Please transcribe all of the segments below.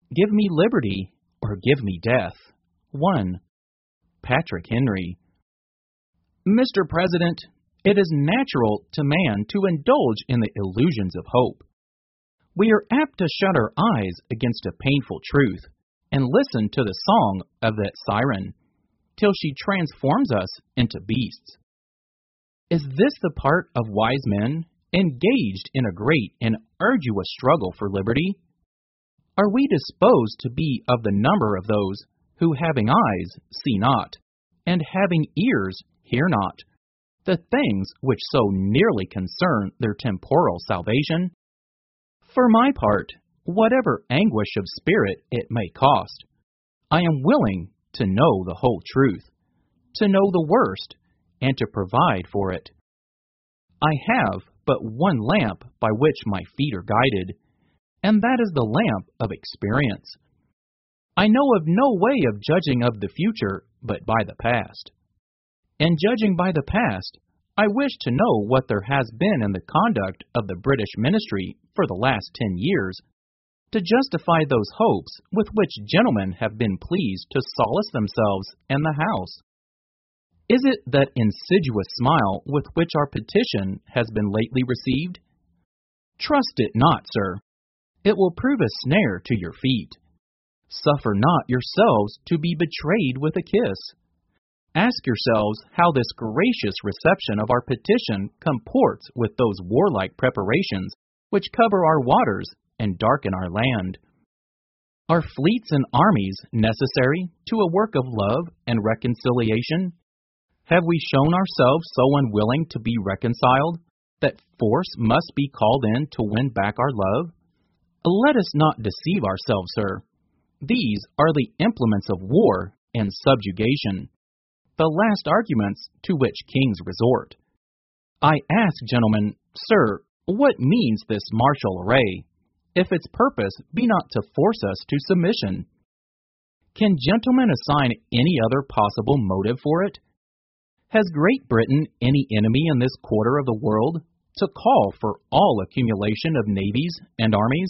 Give me liberty or give me death. 1. Patrick Henry. Mr. President, it is natural to man to indulge in the illusions of hope. We are apt to shut our eyes against a painful truth and listen to the song of that siren till she transforms us into beasts. Is this the part of wise men engaged in a great and arduous struggle for liberty? Are we disposed to be of the number of those who, having eyes, see not, and having ears, hear not, the things which so nearly concern their temporal salvation? For my part, whatever anguish of spirit it may cost, I am willing to know the whole truth, to know the worst, and to provide for it. I have but one lamp by which my feet are guided, and that is the lamp of experience. I know of no way of judging of the future but by the past. In judging by the past, I wish to know what there has been in the conduct of the British ministry for the last 10 years, to justify those hopes with which gentlemen have been pleased to solace themselves and the House. Is it that insidious smile with which our petition has been lately received? Trust it not, sir. It will prove a snare to your feet. Suffer not yourselves to be betrayed with a kiss. Ask yourselves how this gracious reception of our petition comports with those warlike preparations which cover our waters and darken our land. Are fleets and armies necessary to a work of love and reconciliation? Have we shown ourselves so unwilling to be reconciled that force must be called in to win back our love? Let us not deceive ourselves, sir. These are the implements of war and subjugation, the last arguments to which kings resort. I ask, gentlemen, sir, what means this martial array, if its purpose be not to force us to submission? Can gentlemen assign any other possible motive for it? Has Great Britain any enemy in this quarter of the world to call for all accumulation of navies and armies?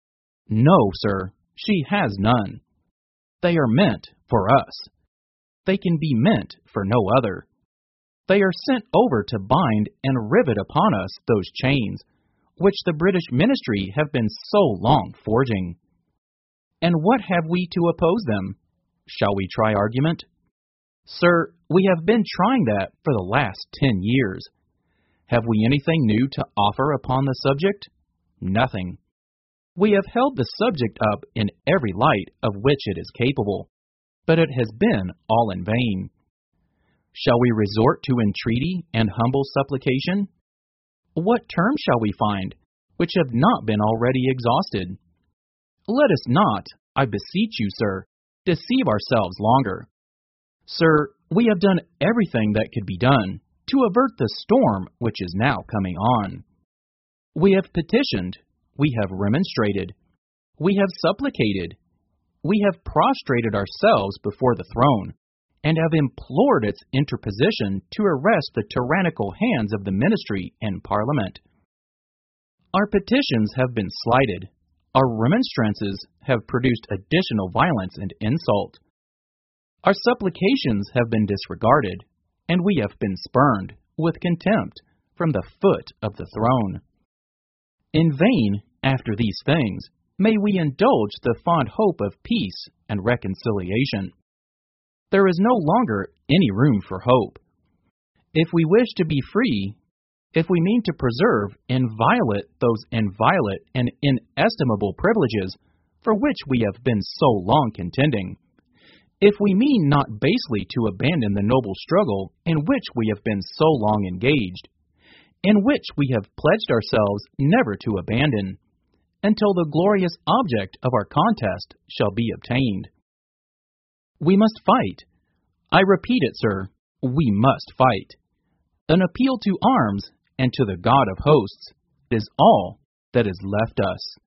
No, sir, she has none. They are meant for us. They can be meant for no other. They are sent over to bind and rivet upon us those chains which the British ministry have been so long forging. And what have we to oppose them? Shall we try argument? Sir, we have been trying that for the last 10 years. Have we anything new to offer upon the subject? Nothing. We have held the subject up in every light of which it is capable, but it has been all in vain. Shall we resort to entreaty and humble supplication? What terms shall we find which have not been already exhausted? Let us not, I beseech you, sir, deceive ourselves longer. Sir, we have done everything that could be done to avert the storm which is now coming on. We have petitioned, we have remonstrated, we have supplicated, we have prostrated ourselves before the throne, and have implored its interposition to arrest the tyrannical hands of the ministry and Parliament. Our petitions have been slighted, our remonstrances have produced additional violence and insult. Our supplications have been disregarded, and we have been spurned, with contempt, from the foot of the throne. In vain, after these things, may we indulge the fond hope of peace and reconciliation. There is no longer any room for hope. If we wish to be free, if we mean to preserve inviolate those inviolate and inestimable privileges for which we have been so long contending, if we mean not basely to abandon the noble struggle in which we have been so long engaged, in which we have pledged ourselves never to abandon, until the glorious object of our contest shall be obtained. We must fight. I repeat it, sir, we must fight. An appeal to arms and to the God of hosts is all that is left us.